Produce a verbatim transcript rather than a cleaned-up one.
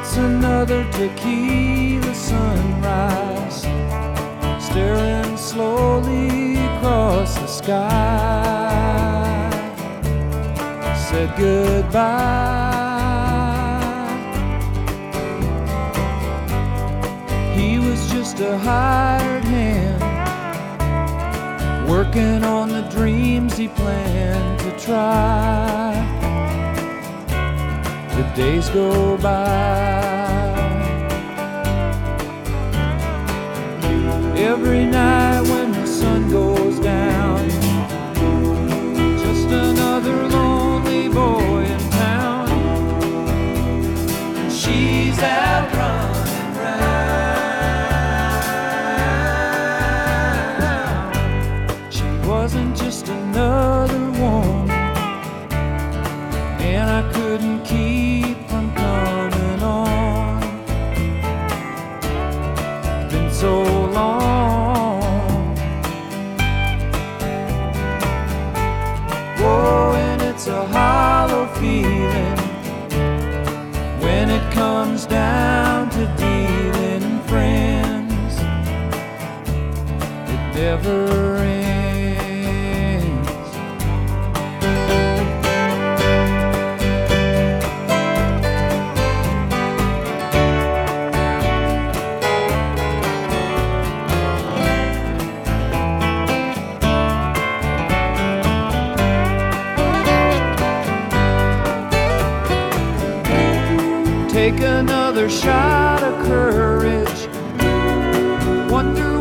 It's another tequila sunrise, staring slowly across the sky. Said goodbye. He was just a hired hand, working on the dreams he planned to try. The days go by. Every night when the sun goes down, just another lonely boy in town. She's out running round. She wasn't just another woman, and I couldn't keep from coming on. Been so long. Oh, and it's a hollow feeling when it comes down to dealing friends. It never ends. Take another shot of courage, wonder